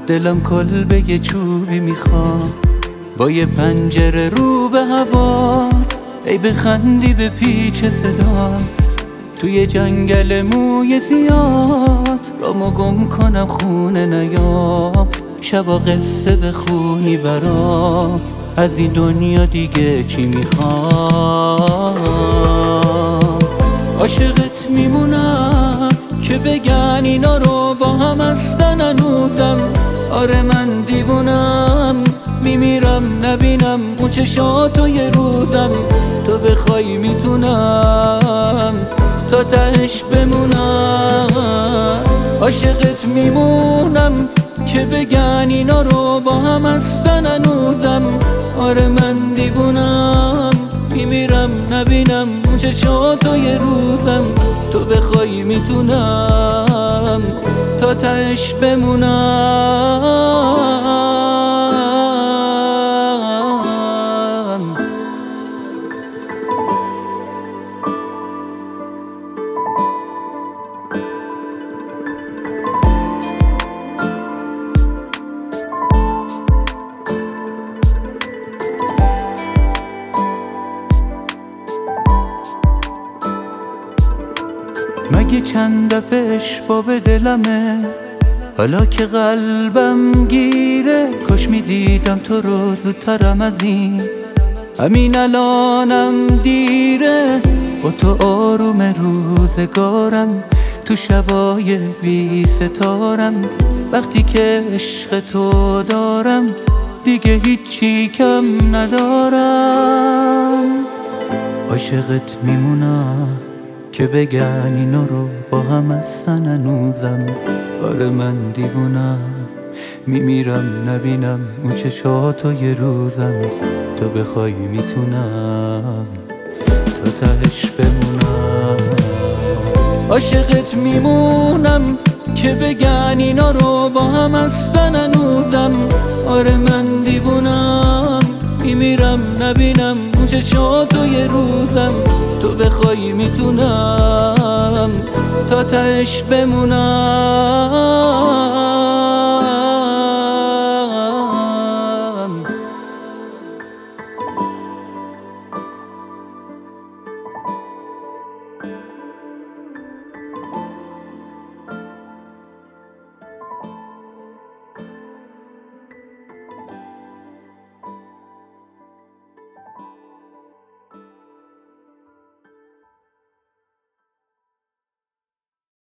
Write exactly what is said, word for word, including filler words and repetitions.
دلم کلبه یه چوبی میخواد با یه پنجره رو به هوا، ای بخندی به پیچ صدات توی جنگل موی زیاد، رامو گم کنم خونه نیام، شبا قصه بخونی برام، از این دنیا دیگه چی میخوام. عاشقت میمونم که بگن اینا رو با هم هستن هنوزم، آره من دیوونم میمیرم نبینم اون چشاتو یه روزم، تو بخوای میتونم تا تهش بمونم. عاشقت میمونم که بگن اینا رو با هم هستن هنوزم، آره من دیوونم میمیرم نبینم اون چشاتو یه روزم، تو بخوای میتونم تا تهش بمونم. مگه چند دفعه اشباب دلمه، حالا که قلبم گیره، کاش میدیدم تو رو زودترم از این، همین الانم دیره، با تو آروم روزگارم، تو شبای بی ستارم، وقتی که عشق تو دارم دیگه هیچی کم ندارم. عاشقت میمونم که بگن اینا رو با هم هستن هنوزم، آره من دیوونم میمیرم نبینم اون چشاتو یه روزم، تو بخوای میتونم تا تهش بمونم. عاشقت میمونم که بگن اینا رو با هم هستن هنوزم، آره من دیوونم میمیرم نبینم اون چشاتو یه روزم، تو بخوای میتونم تا تهش بمونم.